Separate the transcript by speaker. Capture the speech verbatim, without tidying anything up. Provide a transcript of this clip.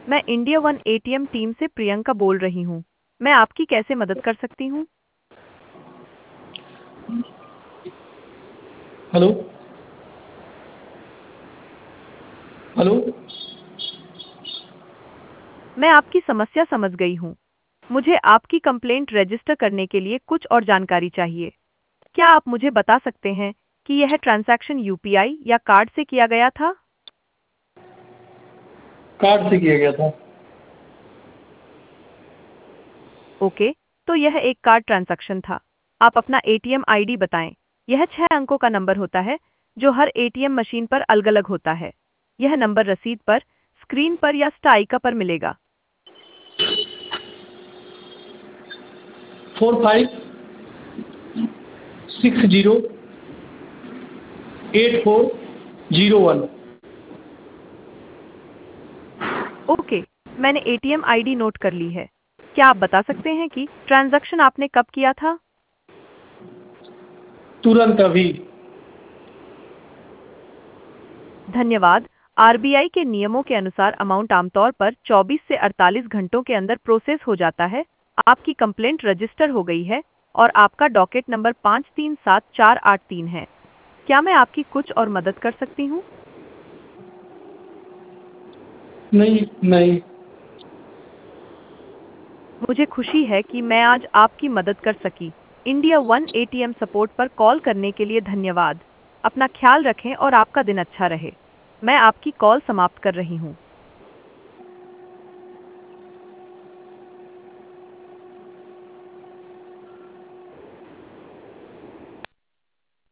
Speaker 1: मैं India One ATM team से प्रियंका बोल रही हूँ। मैं आपकी कैसे मदद कर सकती हूँ?
Speaker 2: हेलो। हेलो।
Speaker 1: मैं आपकी समस्या समझ गई हूँ। मुझे आपकी कंप्लेंट रजिस्टर करने के लिए कुछ और जानकारी चाहिए। क्या आप मुझे बता सकते हैं कि यह ट्रांजैक्शन यूपीआई या कार्ड से किया गया था?
Speaker 2: कार्ड से किया गया था।
Speaker 1: ओके, तो यह एक कार्ड ट्रांजैक्शन था। आप अपना एटीएम आईडी बताएं। यह छह अंकों का नंबर होता है जो हर एटीएम मशीन पर अलग-अलग होता है। यह नंबर रसीद पर, स्क्रीन पर या स्टाइका पर मिलेगा।
Speaker 2: Four five six zero eight four zero one.
Speaker 1: Okay, मैंने एटीएम आईडी नोट कर ली है। क्या आप बता सकते हैं कि ट्रांजैक्शन आपने कब किया था?
Speaker 2: तुरंत अभी।
Speaker 1: धन्यवाद। आरबीआई के नियमों के अनुसार अमाउंट आमतौर पर चौबीस से अड़तालीस घंटों के अंदर प्रोसेस हो जाता है। आपकी कंप्लेंट रजिस्टर हो गई है और आपका डॉकेट नंबर पाँच तीन सात चार आठ तीन है। क्या मैं आपकी कुछ और मदद कर सकती हूँ?
Speaker 2: नहीं नहीं।
Speaker 1: मुझे खुशी है कि मैं आज आपकी मदद कर सकी। इंडिया वन एटीएम सपोर्ट पर कॉल करने के लिए धन्यवाद। अपना ख्याल रखें और आपका दिन अच्छा रहे। मैं आपकी कॉल समाप्त कर रही हूँ।